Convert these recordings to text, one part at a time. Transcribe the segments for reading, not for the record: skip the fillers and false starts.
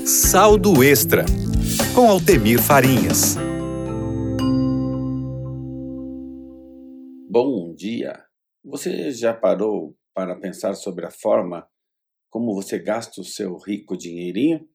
Saldo Extra, com Altemir Farinhas. Bom dia! Você já parou para pensar sobre a forma como você gasta o seu rico dinheirinho?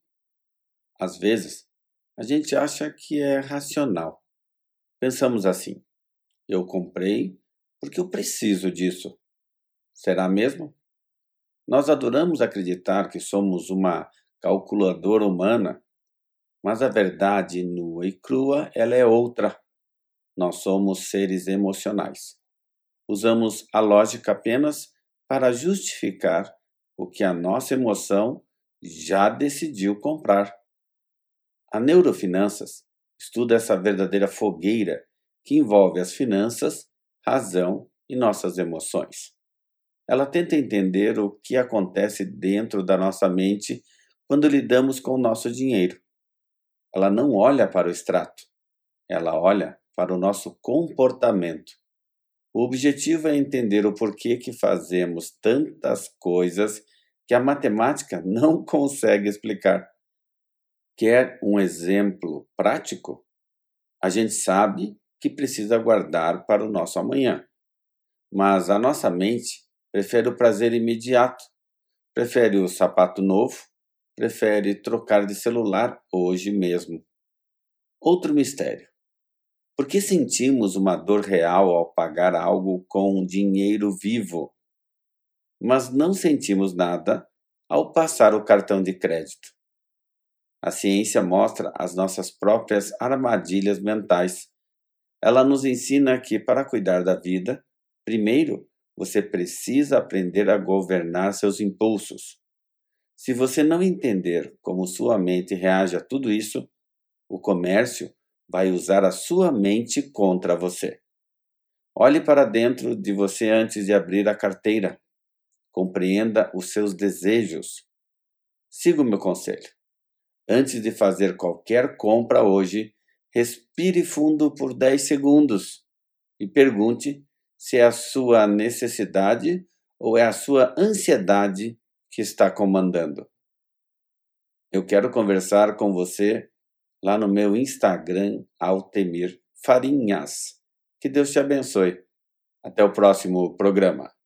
Às vezes, a gente acha que é racional. Pensamos assim: eu comprei porque eu preciso disso. Será mesmo? Nós adoramos acreditar que somos uma calculadora humana, mas a verdade nua e crua, ela é outra. Nós somos seres emocionais. Usamos a lógica apenas para justificar o que a nossa emoção já decidiu comprar. A neurofinanças estuda essa verdadeira fogueira que envolve as finanças, razão e nossas emoções. Ela tenta entender o que acontece dentro da nossa mente quando lidamos com o nosso dinheiro. Ela não olha para o extrato, ela olha para o nosso comportamento. O objetivo é entender o porquê que fazemos tantas coisas que a matemática não consegue explicar. Quer um exemplo prático? A gente sabe que precisa guardar para o nosso amanhã, mas a nossa mente prefere o prazer imediato, prefere o sapato novo, prefere trocar de celular hoje mesmo. Outro mistério. Por que sentimos uma dor real ao pagar algo com dinheiro vivo, mas não sentimos nada ao passar o cartão de crédito? A ciência mostra as nossas próprias armadilhas mentais. Ela nos ensina que, para cuidar da vida, primeiro você precisa aprender a governar seus impulsos. Se você não entender como sua mente reage a tudo isso, o comércio vai usar a sua mente contra você. Olhe para dentro de você antes de abrir a carteira. Compreenda os seus desejos. Siga o meu conselho. Antes de fazer qualquer compra hoje, respire fundo por 10 segundos e pergunte se é a sua necessidade ou é a sua ansiedade que está comandando. Eu quero conversar com você lá no meu Instagram, Altemir Farinhas. Que Deus te abençoe. Até o próximo programa.